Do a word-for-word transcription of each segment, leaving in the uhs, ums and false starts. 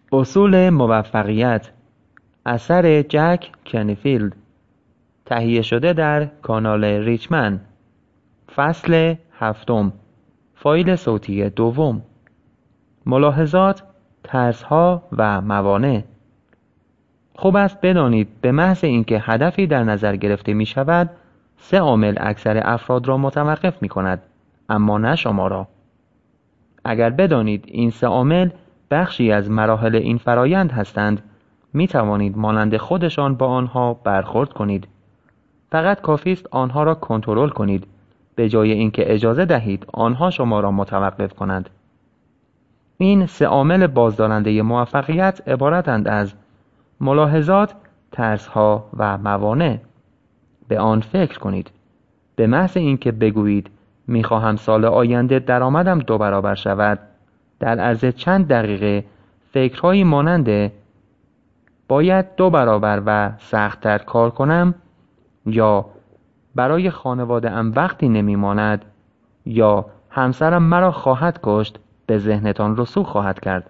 اصول موفقیت، اثر جک کنیفیلد، تهیه شده در کانال ریچمن، فصل هفتم، فایل صوتی دوم. ملاحظات، ترس‌ها و موانع. خوب است بدانید به محض اینکه هدفی در نظر گرفته می شود، سه عامل اکثر افراد را متوقف می کند، اما نه شما را. اگر بدانید این سه عامل بخشی از مراحل این فرایند هستند، می توانید مانند خودشان با آنها برخورد کنید. فقط کافی است آنها را کنترل کنید، به جای اینکه اجازه دهید آنها شما را متوقف کنند. این سه عامل بازدارنده موفقیت عبارتند از ملاحظات، ترس‌ها و موانع. به آن فکر کنید. به محض اینکه بگویید می‌خواهم سال آینده درآمدم دو برابر شود، در عرض چند دقیقه فکرهایی مانند باید دو برابر و سخت‌تر کار کنم، یا برای خانواده‌ام وقتی نمی‌ماند، یا همسرم مرا خواهد کشت به ذهنتان رسوخ خواهد کرد.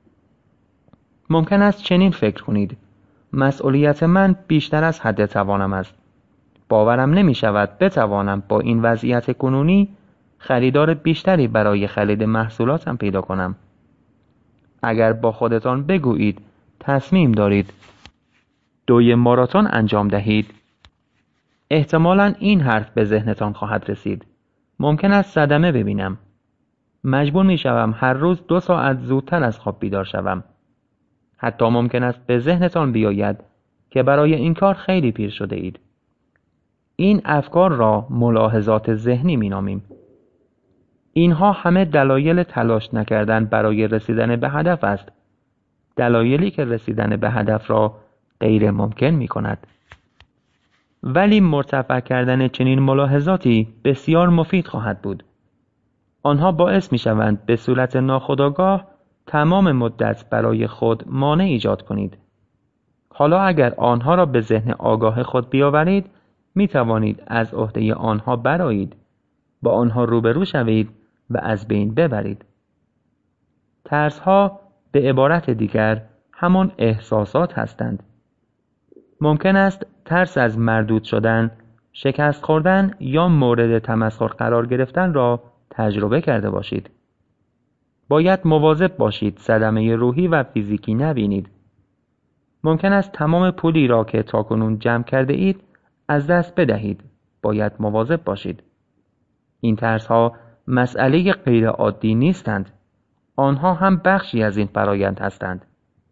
ممکن است چنین فکر کنید: مسئولیت من بیشتر از حد توانم است. باورم نمی شود بتوانم با این وضعیت کنونی خریدار بیشتری برای خرید محصولاتم پیدا کنم. اگر با خودتان بگویید تصمیم دارید دوی ماراتون انجام دهید، احتمالاً این حرف به ذهنتان خواهد رسید: ممکن است صدمه ببینم. مجبور می شوم هر روز دو ساعت زودتر از خواب بیدار شوم. حتی ممکن است به ذهنتان بیاید که برای این کار خیلی پیر شده اید. این افکار را ملاحظات ذهنی می نامیم. اینها همه دلایل تلاش نکردن برای رسیدن به هدف است. دلایلی که رسیدن به هدف را غیر ممکن می کند. ولی مرتفع کردن چنین ملاحظاتی بسیار مفید خواهد بود. آنها باعث می شوند به صورت ناخودآگاه تمام مدت برای خود مانع ایجاد کنید. حالا اگر آنها را به ذهن آگاه خود بیاورید، می توانید از عهده آنها برآیید، با آنها روبرو شوید و از بین ببرید. ترس‌ها به عبارت دیگر همان احساسات هستند. ممکن است ترس از مردود شدن، شکست خوردن یا مورد تمسخر قرار گرفتن را تجربه کرده باشید. باید مواظب باشید صدمه روحی و فیزیکی نبینید. ممکن است تمام پولی را که تاکنون جمع کرده اید از دست بدهید. باید مواظب باشید. این ترس‌ها مسئله غیر عادی نیستند. آنها هم بخشی از این فرایند هستند.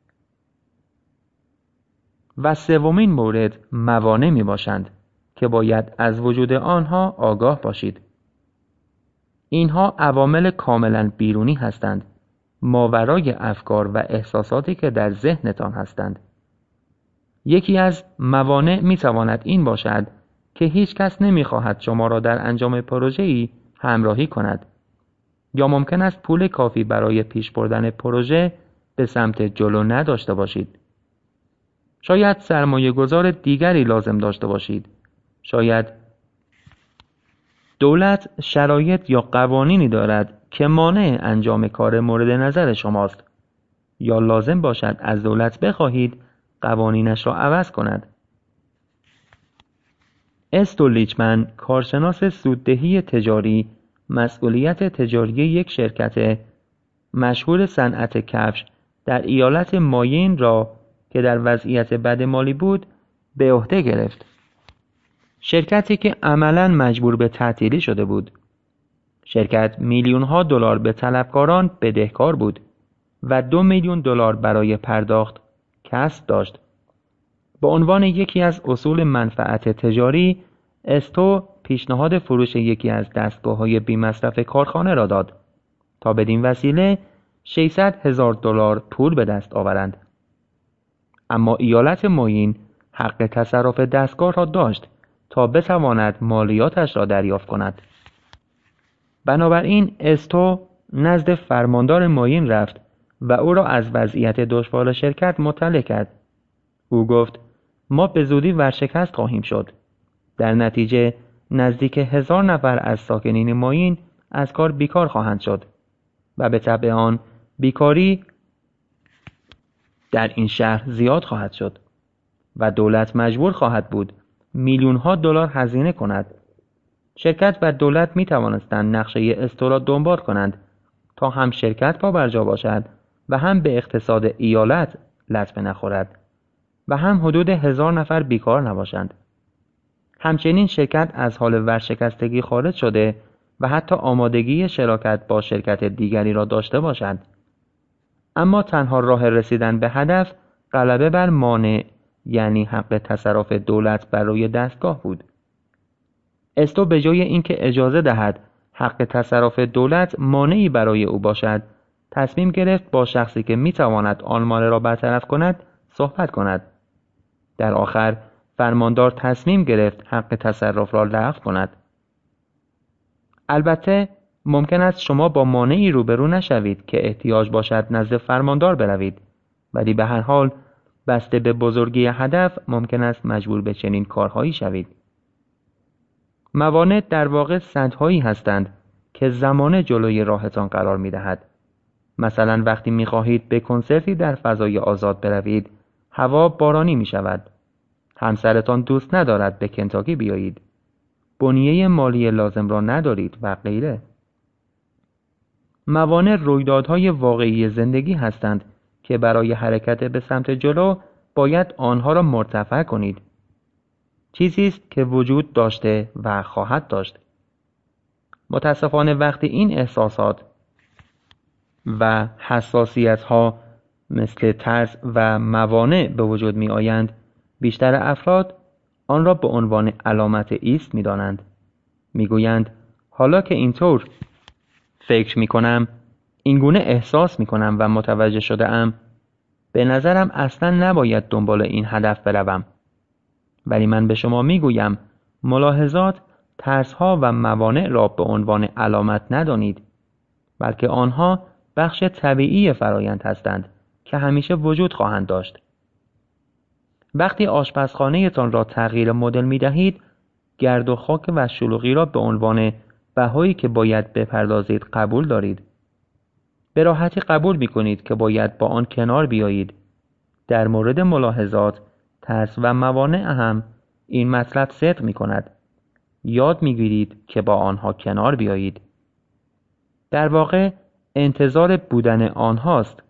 و سومین مورد موانع می باشند که باید از وجود آنها آگاه باشید. اینها عوامل کاملا بیرونی هستند، ماورای افکار و احساساتی که در ذهنتان هستند. یکی از موانع می تواند این باشد که هیچ کس نمی خواهد شما را در انجام پروژه‌ای همراهی کند، یا ممکن است پول کافی برای پیش بردن پروژه به سمت جلو نداشته باشید. شاید سرمایه گذار دیگری لازم داشته باشید. شاید دولت شرایط یا قوانینی دارد که مانع انجام کار مورد نظر شماست، یا لازم باشد از دولت بخواهید قوانینش را عوض کند. استولیچمن، کارشناس سوددهی تجاری، مسئولیت تجاری یک شرکت مشهور صنعت کفش در ایالت ماین را که در وضعیت بد مالی بود به عهده گرفت. شرکتی که عملاً مجبور به تعطیلی شده بود. شرکت میلیون‌ها دلار به طلبکاران بدهکار بود و دو میلیون دلار برای پرداخت کسب داشت. به عنوان یکی از اصول منفعت تجاری، استو پیشنهاد فروش یکی از دستگاه‌های بی‌مصرف کارخانه را داد تا بدین وسیله ششصد هزار دلار پول به دست آورند. اما ایالت ماین حق تصرف دستگاه را داشت تا بتواند مالیاتش را دریافت کند. بنابراین استو نزد فرماندار ماین رفت و او را از وضعیت دشوار شرکت مطلع کرد. او گفت: ما به زودی ورشکست خواهیم شد. در نتیجه نزدیک هزار نفر از ساکنین ماین از کار بیکار خواهند شد و به تبع آن بیکاری در این شهر زیاد خواهد شد و دولت مجبور خواهد بود میلیون ها دلار هزینه کند. شرکت و دولت می توانستند نقشه استو را دنبال کنند تا هم شرکت پا برجا باشد و هم به اقتصاد ایالت لطمه نخورد و هم حدود هزار نفر بیکار نباشند. همچنین شرکت از حال ورشکستگی خارج شده و حتی آمادگی شراکت با شرکت دیگری را داشته باشد. اما تنها راه رسیدن به هدف غلبه بر مانع، یعنی حق تصرف دولت بر روی دستگاه بود. استو به جای اینکه اجازه دهد حق تصرف دولت مانعی برای او باشد، تصمیم گرفت با شخصی که میتواند آن مانع را برطرف کند صحبت کند. در آخر فرماندار تصمیم گرفت حق تصرف را لغو کند. البته ممکن است شما با مانعی روبرو نشوید که احتیاج باشد نزد فرماندار بروید، ولی به هر حال بسته به بزرگی هدف ممکن است مجبور به چنین کارهایی شوید. موانع در واقع سدهایی هستند که زمانه جلوی راهتان قرار می دهد. مثلا وقتی می خواهید به کنسرتی در فضای آزاد بروید، هوا بارانی می شود. همسرتان دوست ندارد به کنتاکی بیایید. بنیه مالی لازم را ندارید و غیره. موانع رویدادهای واقعی زندگی هستند که برای حرکت به سمت جلو باید آنها را مرتفع کنید. چیزی است که وجود داشته و خواهد داشت. متاسفانه وقتی این احساسات و حساسیت‌ها مثل ترس و موانع به وجود می آیند، بیشتر افراد آن را به عنوان علامت ایست می دانند. می گویند حالا که اینطور فکر می کنم، اینگونه احساس می کنم و متوجه شده ام، به نظرم اصلا نباید دنبال این هدف بروم. ولی من به شما می گویم ملاحظات، ترس‌ها و موانع را به عنوان علامت ندانید، بلکه آنها بخش طبیعی فرایند هستند که همیشه وجود خواهند داشت. وقتی آشپزخانه تان را تغییر مدل می دهید، گرد و خاک و شلوغی را به عنوان بهایی که باید بپردازید قبول دارید. به راحتی قبول می کنید که باید با آن کنار بیایید. در مورد ملاحظات، ترس و موانع هم این مطلب صدق می کند. یاد می گیرید که با آنها کنار بیایید. در واقع انتظار بودن آنهاست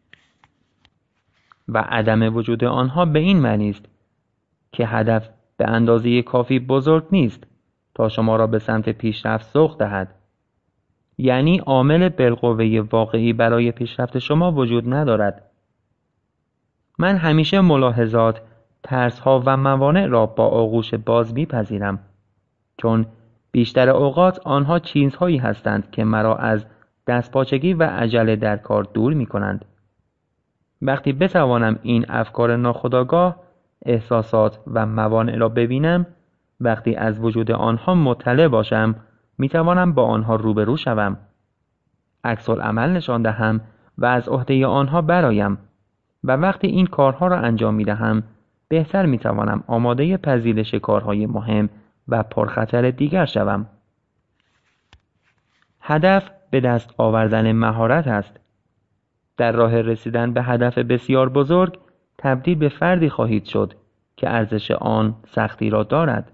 و عدم وجود آنها به این معنی است که هدف به اندازه کافی بزرگ نیست تا شما را به سمت پیشرفت سوق دهد. یعنی عامل بالقوه واقعی برای پیشرفت شما وجود ندارد. من همیشه ملاحظات، ترس‌ها و موانع را با آغوش باز می‌پذیرم، چون بیشتر اوقات آنها چیزهایی هستند که مرا از دستپاچگی و عجله در کار دور می‌کنند. وقتی بتوانم این افکار ناخودآگاه، احساسات و موانع را ببینم، وقتی از وجود آنها مطلع باشم، میتوانم با آنها روبرو شوم، عکس العمل نشان دهم و از عهده آنها برایم و وقتی این کارها را انجام میدهم، بهتر میتوانم آماده پذیرش کارهای مهم و پرخطر دیگر شوم. هدف به دست آوردن مهارت است. در راه رسیدن به هدف بسیار بزرگ تبدیل به فردی خواهید شد که ارزش آن سختی را دارد.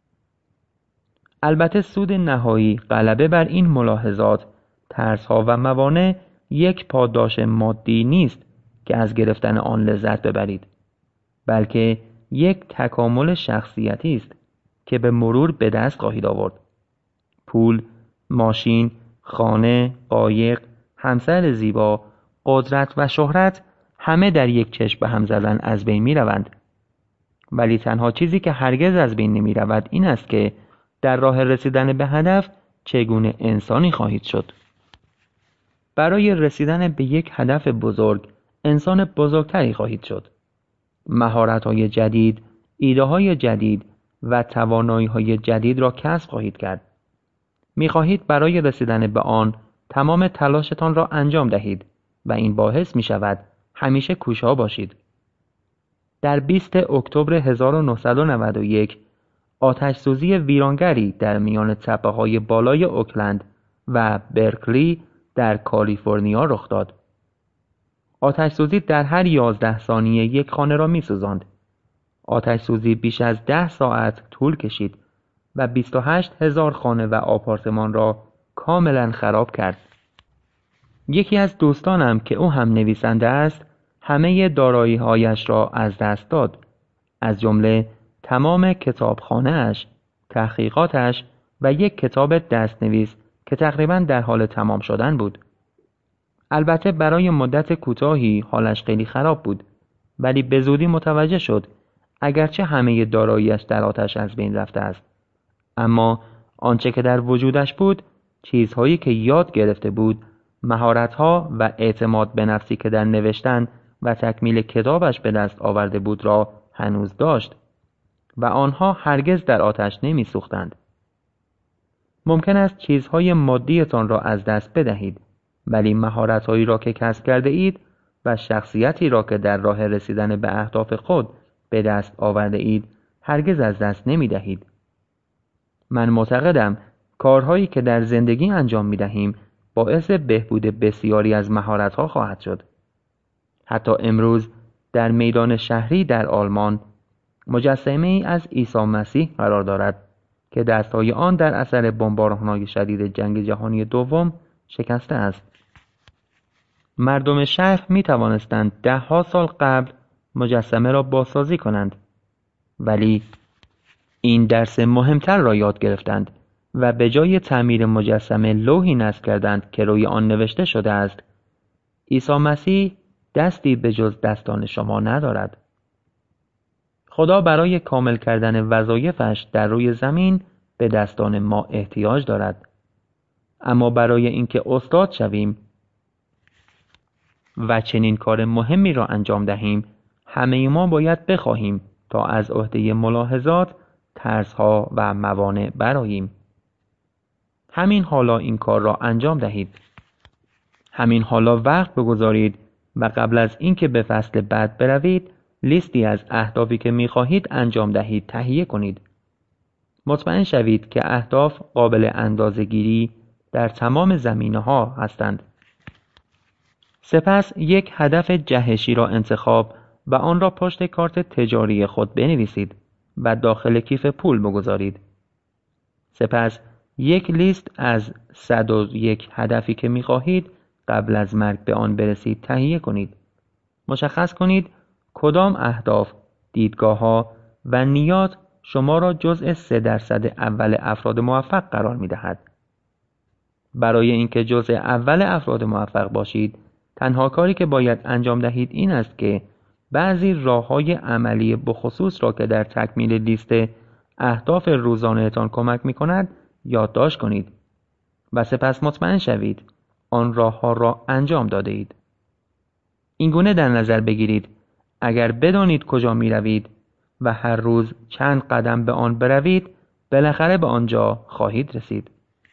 البته سود نهایی غلبه بر این ملاحظات، ترس‌ها و موانع یک پاداش مادی نیست که از گرفتن آن لذت ببرید، بلکه یک تکامل شخصیتی است که به مرور به دست خواهید آورد. پول، ماشین، خانه، قایق، همسر زیبا، قدرت و شهرت همه در یک چشم به هم زدن از بین می روند. ولی تنها چیزی که هرگز از بین نمی رود این است که در راه رسیدن به هدف چگونه انسانی خواهید شد. برای رسیدن به یک هدف بزرگ انسان بزرگتری خواهید شد. مهارت‌های جدید، ایده‌های جدید و توانایی‌های جدید را کسب خواهید کرد. می‌خواهید برای رسیدن به آن تمام تلاشتان را انجام دهید و این باعث می‌شود همیشه کوشا باشید. در بیست اکتبر هزار و نهصد و نود و یک آتش‌سوزی ویرانگری در میان تپه‌های بالای اوکلند و برکلی در کالیفرنیا رخ داد. آتش‌سوزی در هر یازده ثانیه یک خانه را می‌سوزاند. آتش‌سوزی بیش از ده ساعت طول کشید و بیست و هشت هزار خانه و آپارتمان را کاملا خراب کرد. یکی از دوستانم که او هم نویسنده است، همه دارایی‌هایش را از دست داد، از جمله تمام کتابخانه‌اش، تحقیقاتش و یک کتاب دستنویس که تقریباً در حال تمام شدن بود. البته برای مدت کوتاهی حالش خیلی خراب بود، ولی به زودی متوجه شد اگرچه همه داراییش در آتش از بین رفته است، اما آنچه که در وجودش بود، چیزهایی که یاد گرفته بود، مهارت‌ها و اعتماد به نفسی که در نوشتن و تکمیل کتابش به دست آورده بود را هنوز داشت و آنها هرگز در آتش نمی‌سوختند. ممکن است چیزهای مادیتان را از دست بدهید، ولی مهارت‌هایی را که کسب کرده اید و شخصیتی را که در راه رسیدن به اهداف خود به دست آورده اید هرگز از دست نمی دهید. من معتقدم کارهایی که در زندگی انجام می دهیم باعث بهبود بسیاری از مهارت‌ها خواهد شد. حتی امروز در میدان شهری در آلمان مجسمه ای از عیسی مسیح قرار دارد که دستهای آن در اثر بمباران‌های شدید جنگ جهانی دوم شکسته است. مردم شهر می توانستند ده ها سال قبل مجسمه را بازسازی کنند، ولی این درس مهمتر را یاد گرفتند و به جای تعمیر مجسمه لوحی نصب کردند که روی آن نوشته شده است: عیسی مسیح دستی به جز دستان شما ندارد. خدا برای کامل کردن وظایفش در روی زمین به دستان ما احتیاج دارد، اما برای اینکه استاد شویم و چنین کار مهمی را انجام دهیم، همه ما باید بخواهیم تا از عهده ملاحظات، ترس‌ها و موانع برآییم. همین حالا این کار را انجام دهید. همین حالا وقت بگذارید و قبل از اینکه به فصل بعد بروید، لیستی از اهدافی که می‌خواهید انجام دهید تهیه کنید. مطمئن شوید که اهداف قابل اندازه‌گیری در تمام زمینه‌ها هستند. سپس یک هدف جهشی را انتخاب و آن را پشت کارت تجاری خود بنویسید و داخل کیف پول بگذارید. سپس یک لیست از صد و یک هدفی که می‌خواهید قبل از مرگ به آن برسید تهیه کنید. مشخص کنید کدام اهداف، دیدگاه‌ها و نیات شما را جزء سه درصد اول افراد موفق قرار می‌دهد. برای اینکه جزء اول افراد موفق باشید، تنها کاری که باید انجام دهید این است که بعضی راه‌های عملی بخصوص را که در تکمیل لیست اهداف روزانه‌تان کمک می‌کند یادداشت کنید و سپس مطمئن شوید آن راه‌ها را انجام داده اید. این گونه در نظر بگیرید اگر بدانید کجا می‌روید و هر روز چند قدم به آن بروید، بالاخره به آنجا خواهید رسید.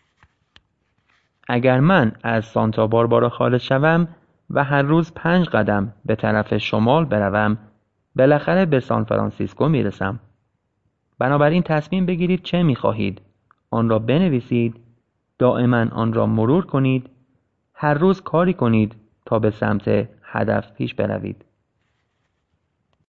اگر من از سانتا باربارا خارج شوم و هر روز پنج قدم به طرف شمال بروم، بالاخره به سان فرانسیسکو میرسم. بنابراین تصمیم بگیرید چه میخواهید، آن را بنویسید، دائما آن را مرور کنید، هر روز کاری کنید تا به سمت هدف پیش بروید.